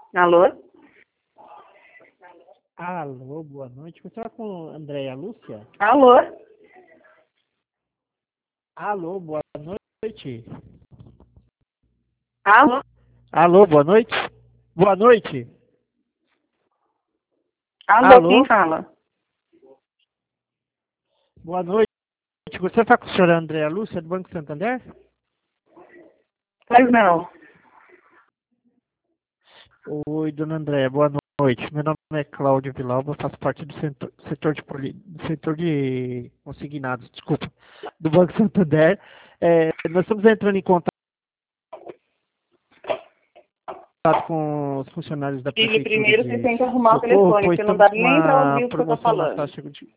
Alô? Alô, boa noite. Você fala com Andréia Lúcia? Alô? Alô, boa noite. Alô? Alô, boa noite. Boa noite. Alô, quem Alô, fala? boa noite. Você fala com a senhora Andréia Lúcia, do Banco Santander? Pois não. Oi, dona Andréia, boa noite. Meu nome é Cláudio Vilauba, faço parte do setor de consignados, desculpa, do Banco Santander. Nós estamos entrando em contato com os funcionários da Filho, Prefeitura primeiro você de tem que arrumar o Socorro, telefone, pois porque não estamos dá com nem pra uma ouvir o que eu tô promoção na falando. taxa de